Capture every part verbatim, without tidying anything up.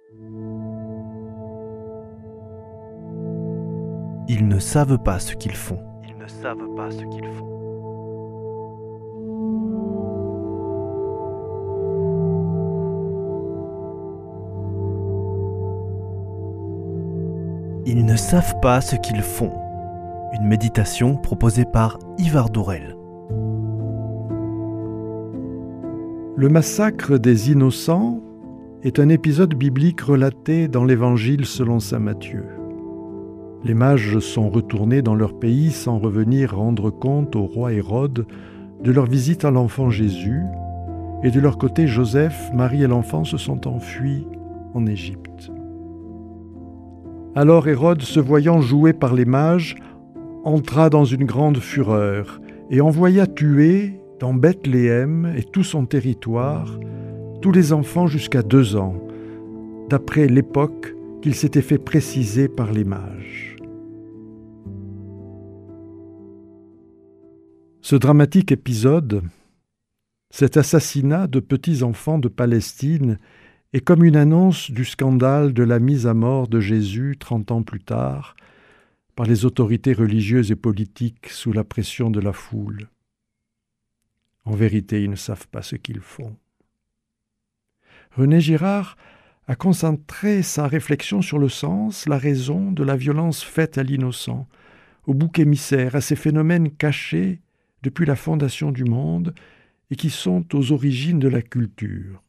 Ils ne savent pas ce qu'ils font. Ils ne savent pas ce qu'ils font. Ils ne savent pas ce qu'ils font. Une méditation proposée par Ivar Dourel. Le massacre des innocents est un épisode biblique relaté dans l'Évangile selon saint Matthieu. Les mages sont retournés dans leur pays sans revenir rendre compte au roi Hérode de leur visite à l'enfant Jésus, et de leur côté, Joseph, Marie et l'enfant se sont enfuis en Égypte. Alors Hérode, se voyant joué par les mages, entra dans une grande fureur et envoya tuer dans Bethléem et tout son territoire tous les enfants jusqu'à deux ans, d'après l'époque qu'il s'était fait préciser par les mages. Ce dramatique épisode, cet assassinat de petits enfants de Palestine, est comme une annonce du scandale de la mise à mort de Jésus trente ans plus tard par les autorités religieuses et politiques sous la pression de la foule. En vérité, ils ne savent pas ce qu'ils font. René Girard a concentré sa réflexion sur le sens, la raison de la violence faite à l'innocent, au bouc émissaire, à ces phénomènes cachés depuis la fondation du monde et qui sont aux origines de la culture.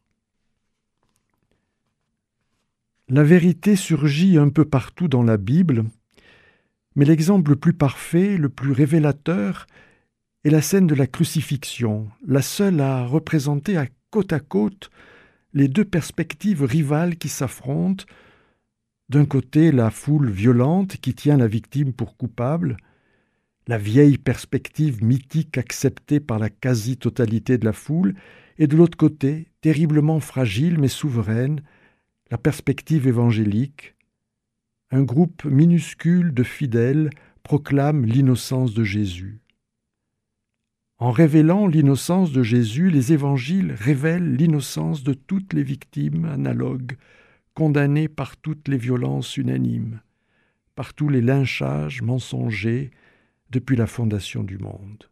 La vérité surgit un peu partout dans la Bible, mais l'exemple le plus parfait, le plus révélateur, est la scène de la crucifixion, la seule à représenter à côte à côte les deux perspectives rivales qui s'affrontent. D'un côté, la foule violente qui tient la victime pour coupable, la vieille perspective mythique acceptée par la quasi-totalité de la foule, et de l'autre côté, terriblement fragile mais souveraine, la perspective évangélique. Un groupe minuscule de fidèles proclame l'innocence de Jésus. En révélant l'innocence de Jésus, les évangiles révèlent l'innocence de toutes les victimes analogues, condamnées par toutes les violences unanimes, par tous les lynchages mensongers depuis la fondation du monde.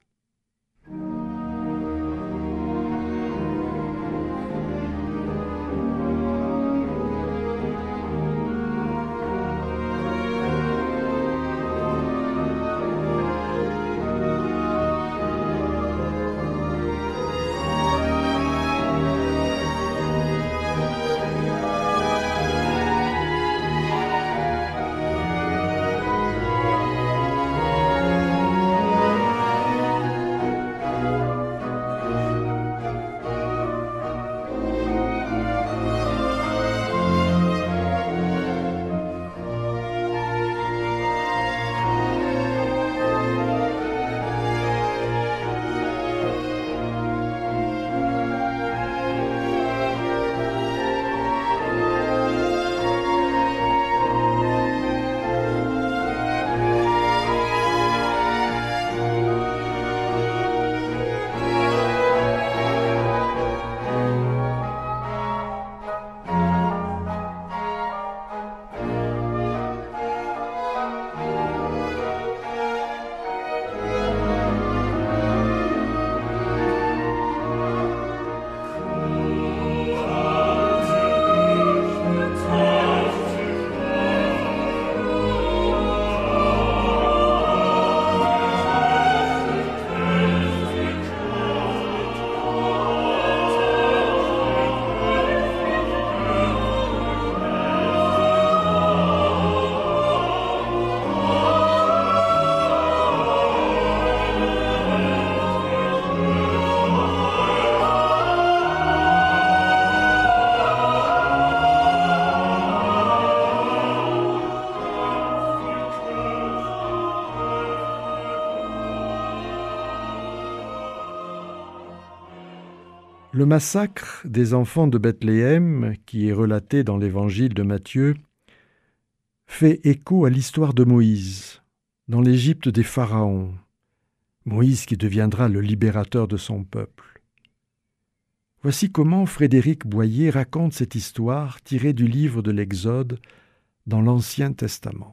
Le massacre des enfants de Bethléem, qui est relaté dans l'évangile de Matthieu, fait écho à l'histoire de Moïse, dans l'Égypte des pharaons. Moïse qui deviendra le libérateur de son peuple. Voici comment Frédéric Boyer raconte cette histoire tirée du livre de l'Exode dans l'Ancien Testament.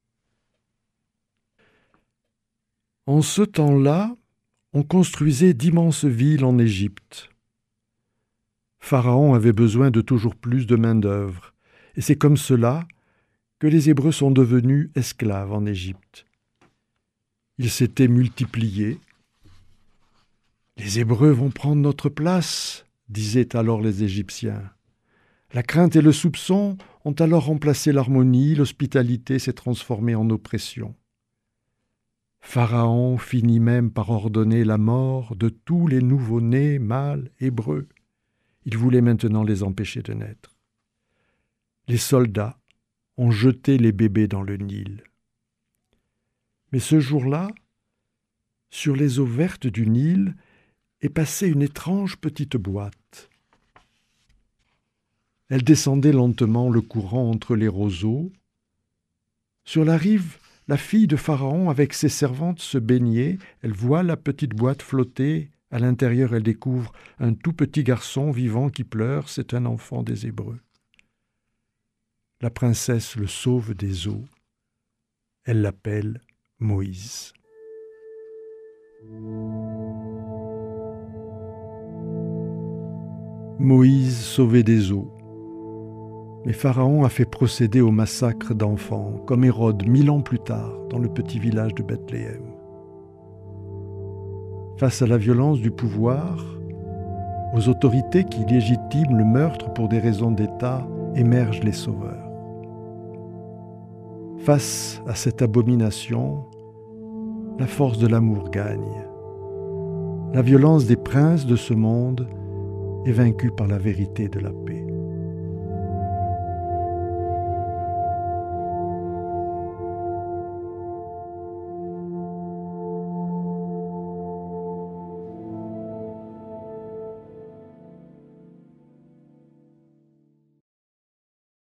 En ce temps-là, on construisait d'immenses villes en Égypte. Pharaon avait besoin de toujours plus de main-d'œuvre, et c'est comme cela que les Hébreux sont devenus esclaves en Égypte. Ils s'étaient multipliés. « Les Hébreux vont prendre notre place », disaient alors les Égyptiens. La crainte et le soupçon ont alors remplacé l'harmonie, l'hospitalité s'est transformée en oppression. Pharaon finit même par ordonner la mort de tous les nouveau-nés mâles hébreux. Il voulait maintenant les empêcher de naître. Les soldats ont jeté les bébés dans le Nil. Mais ce jour-là, sur les eaux vertes du Nil, est passée une étrange petite boîte. Elle descendait lentement le courant entre les roseaux. Sur la rive, la fille de Pharaon avec ses servantes se baignait. Elle voit la petite boîte flotter. À l'intérieur, elle découvre un tout petit garçon vivant qui pleure. C'est un enfant des Hébreux. La princesse le sauve des eaux. Elle l'appelle Moïse. Moïse sauvé des eaux. Mais Pharaon a fait procéder au massacre d'enfants, comme Hérode mille ans plus tard, dans le petit village de Bethléem. Face à la violence du pouvoir, aux autorités qui légitiment le meurtre pour des raisons d'État, émergent les sauveurs. Face à cette abomination, la force de l'amour gagne. La violence des princes de ce monde est vaincue par la vérité de la paix.